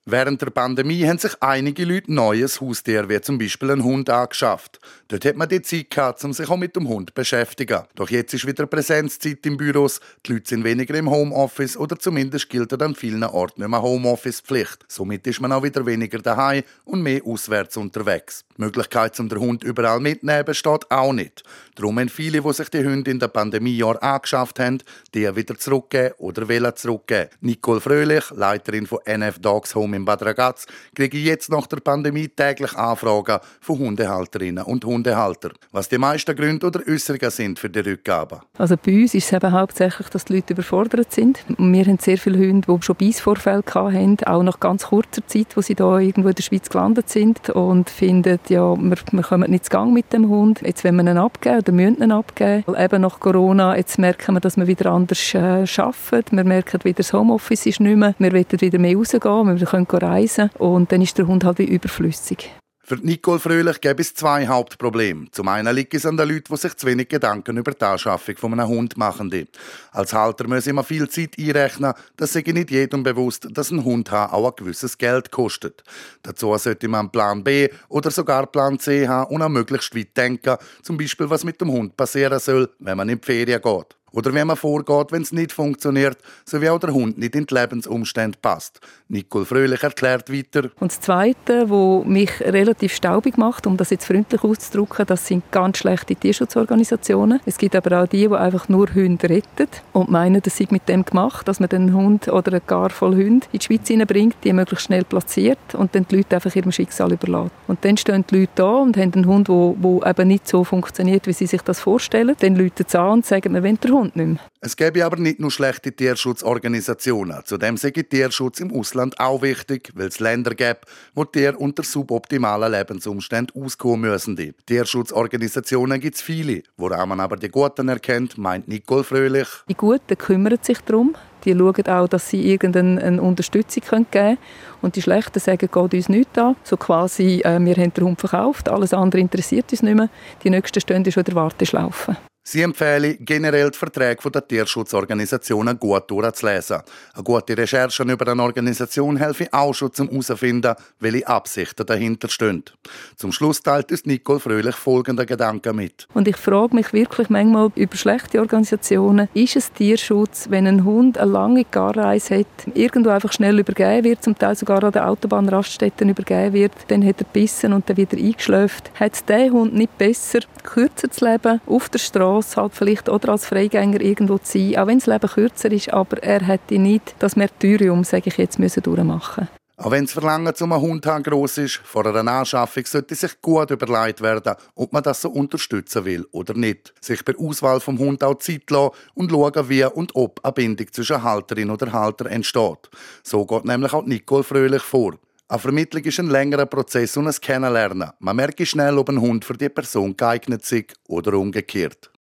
Während der Pandemie haben sich einige Leute neues Haustier, wie zum Beispiel einen Hund, angeschafft. Dort hat man die Zeit gehabt, um sich auch mit dem Hund zu beschäftigen. Doch jetzt ist wieder Präsenzzeit im Büros. Die Leute sind weniger im Homeoffice oder zumindest gilt an vielen Orten nicht mehr Homeoffice-Pflicht. Somit ist man auch wieder weniger daheim und mehr auswärts unterwegs. Die Möglichkeit, den Hund überall mitzunehmen, besteht auch nicht. Darum haben viele, die sich die Hunde in den Pandemiejahren angeschafft haben, die wieder zurückgeben oder wollen zurückgeben. Nicole Fröhlich, Leiterin von NF Dogs Home in Bad Ragaz, kriege jetzt nach der Pandemie täglich Anfragen von Hundehalterinnen und Hundehaltern. Was die meisten Gründe oder Äußerungen sind für die Rückgabe. Also bei uns ist es eben hauptsächlich, dass die Leute überfordert sind. Wir haben sehr viele Hunde, die schon Beißvorfälle hatten, auch nach ganz kurzer Zeit, wo sie da irgendwo in der Schweiz gelandet sind und finden, ja, wir kommen nicht zu Gang mit dem Hund. Jetzt wollen wir ihn abgeben oder müssen ihn abgeben. Eben nach Corona, jetzt merken wir, dass wir wieder anders arbeiten. Wir merken wieder, das Homeoffice ist nicht mehr. Wir wollen wieder mehr rausgehen, wir können reisen und dann ist der Hund halt wie überflüssig. Für Nicole Fröhlich gäbe es zwei Hauptprobleme. Zum einen liegt es an den Leuten, die sich zu wenig Gedanken über die Anschaffung von einem Hund machen. Als Halter muss immer viel Zeit einrechnen. Das sei nicht jedem bewusst, dass ein Hund haben auch ein gewisses Geld kostet. Dazu sollte man einen Plan B oder sogar Plan C haben und auch möglichst weit denken. Zum Beispiel, was mit dem Hund passieren soll, wenn man in die Ferien geht. Oder wie man vorgeht, wenn es nicht funktioniert, sowie auch der Hund nicht in die Lebensumstände passt. Nicole Fröhlich erklärt weiter. Und das Zweite, was mich relativ staubig macht, um das jetzt freundlich auszudrücken, das sind ganz schlechte Tierschutzorganisationen. Es gibt aber auch die einfach nur Hunde retten und meinen, das sei mit dem gemacht, dass man den Hund oder eine Gar voll Hunde in die Schweiz hineinbringt, die möglichst schnell platziert und dann die Leute einfach ihrem Schicksal überlässt. Und dann stehen die Leute da und haben einen Hund, der eben nicht so funktioniert, wie sie sich das vorstellen. Dann rufen sie an und sagen, wir wollen den Hund nicht mehr. Es gäbe aber nicht nur schlechte Tierschutzorganisationen. Zudem sei Tierschutz im Ausland auch wichtig, weil es Länder gibt, wo Tiere unter suboptimalen Lebensumständen auskommen müssen. Tierschutzorganisationen gibt es viele. Woran man aber die Guten erkennt, meint Nicole Fröhlich. Die Guten kümmern sich darum. Die schauen auch, dass sie irgendeine Unterstützung geben können. Und die Schlechten sagen, geht uns nichts an. So quasi, wir haben den Hund verkauft, alles andere interessiert uns nicht mehr. Die Nächsten stehen schon in der Warteschlaufe. Sie empfehlen generell die Verträge der Tierschutzorganisationen gut durchzulesen. Eine gute Recherche über eine Organisation helfe auch schon zum herausfinden, welche Absichten dahinter stehen. Zum Schluss teilt uns Nicole Fröhlich folgende Gedanken mit. Und ich frage mich wirklich manchmal über schlechte Organisationen. Ist es Tierschutz, wenn ein Hund eine lange Garreise hat, irgendwo einfach schnell übergeben wird, zum Teil sogar an der Autobahnraststätten übergeben wird, dann hat er gebissen und dann wieder eingeschläft. Hat es diesen Hund nicht besser, kürzer zu leben, auf der Straße, halt vielleicht oder als Freigänger irgendwo zu sein, auch wenn das Leben kürzer ist, aber er hätte nicht das Martyrium, sage ich jetzt, müssen durchmachen. Auch wenn das Verlangen zum Hund haben gross ist, vor einer Anschaffung sollte sich gut überlegt werden, ob man das so unterstützen will oder nicht. Sich bei der Auswahl vom Hund auch Zeit lassen und schauen, wie und ob eine Bindung zwischen Halterin oder Halter entsteht. So geht nämlich auch Nicole Fröhlich vor. Eine Vermittlung ist ein längerer Prozess und ein Kennenlernen. Man merkt schnell, ob ein Hund für die Person geeignet ist oder umgekehrt.